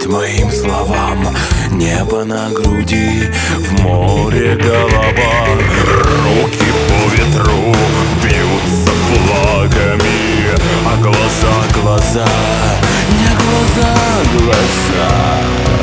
моим словам. Небо на груди, в море голова. Руки по ветру бьются флагами, а глаза, не глаза, глаза.